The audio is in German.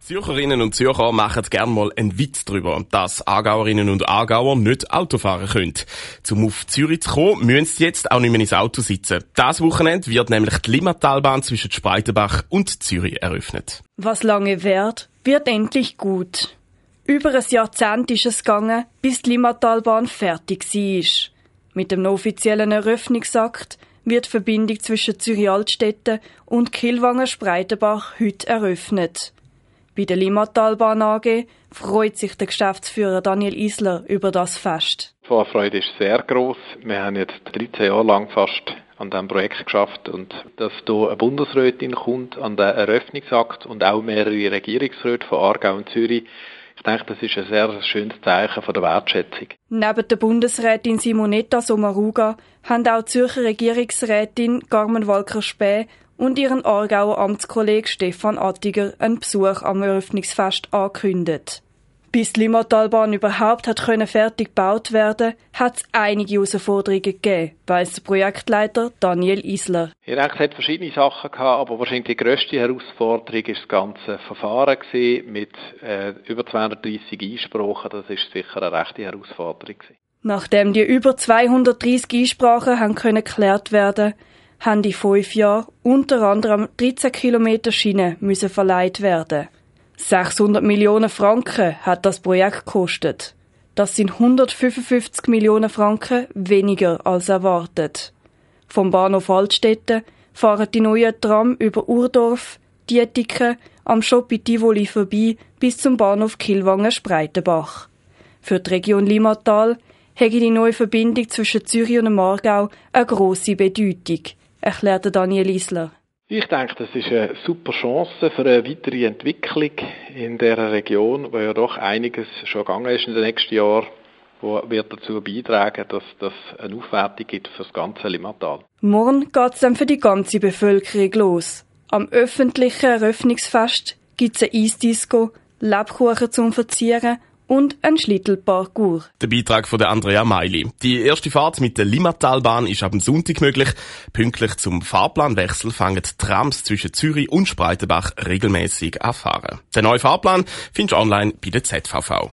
Zürcherinnen und Zürcher machen gerne mal einen Witz darüber, dass Aargauerinnen und Aargauer nicht Auto fahren können. Um auf Zürich zu kommen, müssen sie jetzt auch nicht mehr ins Auto sitzen. Das Wochenende wird nämlich die Limmatalbahn zwischen Spreitenbach und Zürich eröffnet. Was lange währt, wird endlich gut. Über ein Jahrzehnt ist es gegangen, bis die Limmatalbahn fertig war. Mit dem offiziellen Eröffnungsakt wird die Verbindung zwischen Zürich-Altstetten und Kilwangen-Spreitenbach heute eröffnet. Bei der Limmatalbahn AG freut sich der Geschäftsführer Daniel Isler über das Fest. Die Vorfreude ist sehr gross. Wir haben jetzt 13 Jahre lang fast an diesem Projekt geschafft und dass hier eine Bundesrätin kommt an den Eröffnungsakt und auch mehrere Regierungsräte von Aargau und Zürich. Ich denke, das ist ein sehr schönes Zeichen von der Wertschätzung. Neben der Bundesrätin Simonetta Sommaruga haben auch die Zürcher Regierungsrätin Carmen Walker-Späh und ihren Aargauer Amtskollegen Stefan Attiger einen Besuch am Eröffnungsfest angekündigt. Bis die Limmatalbahn überhaupt fertig gebaut werden, hat es einige Herausforderungen gegeben, weiss der Projektleiter Daniel Isler. Ich denke, es hat verschiedene Sachen gehabt, aber wahrscheinlich die grösste Herausforderung war das ganze Verfahren mit über 230 Einsprachen. Das ist sicher eine rechte Herausforderung. Nachdem die über 230 Einsprachen geklärt werden konnten, haben in 5 Jahren unter anderem 13 Kilometer Schiene müssen verleiht werden. 600 Millionen Franken hat das Projekt gekostet. Das sind 155 Millionen Franken weniger als erwartet. Vom Bahnhof Altstetten fahren die neuen Tram über Urdorf, Dietiken, am Shop in Tivoli vorbei bis zum Bahnhof Kilwangen-Spreitenbach. Für die Region Limmatal hätte die neue Verbindung zwischen Zürich und dem Aargau eine grosse Bedeutung, erklärte Daniel Isler. Ich denke, das ist eine super Chance für eine weitere Entwicklung in dieser Region, wo ja doch einiges schon gegangen ist in den nächsten Jahren, wo wird dazu beitragen, dass das eine Aufwertung gibt für das ganze Limmatal. Morgen geht es dann für die ganze Bevölkerung los. Am öffentlichen Eröffnungsfest gibt es ein Eisdisco, Lebkuchen zum Verzieren und ein Schlittelparcours. Der Beitrag von Andrea Meili. Die erste Fahrt mit der Limmatalbahn ist ab dem Sonntag möglich. Pünktlich zum Fahrplanwechsel fangen die Trams zwischen Zürich und Spreitenbach regelmäßig an fahren. Den neuen Fahrplan findest du online bei der ZVV.